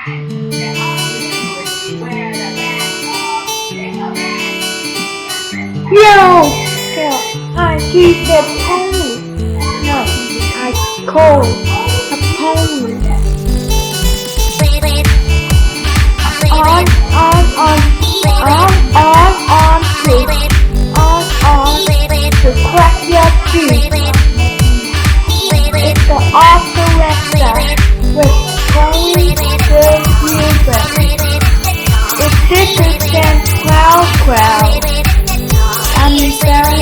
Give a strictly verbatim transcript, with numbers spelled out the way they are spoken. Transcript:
Yo, yo, I keep the pony. No, I call a pony. On, on, on, on, on, on, please. On, on, to crack your teeth. It's the awesome website with pony good music. It's different than crowd crowd. I'm very